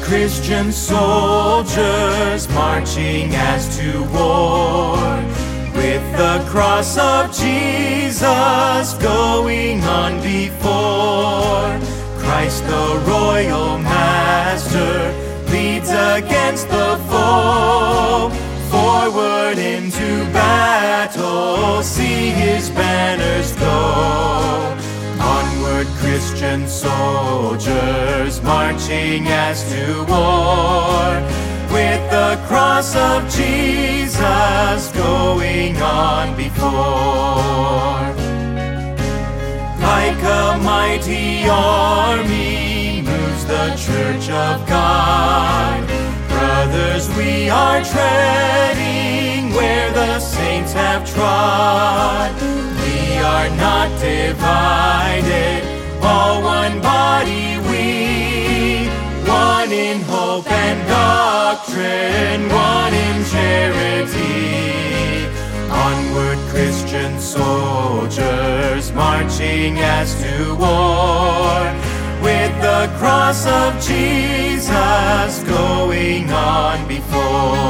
Christian soldiers marching as to war, with the cross of Jesus going on before. Christ the royal master leads against the foe. Forward into battle, see his banners go. Onward, Christian soldiers marching as to war, with the cross of Jesus going on before. Like a mighty army moves the Church of God. Brothers, we are treading where the saints have trod. We are not divided, all one body we, one in hope and doctrine, one in charity. Onward, Christian soldiers marching as to war, with the cross of Jesus going on before.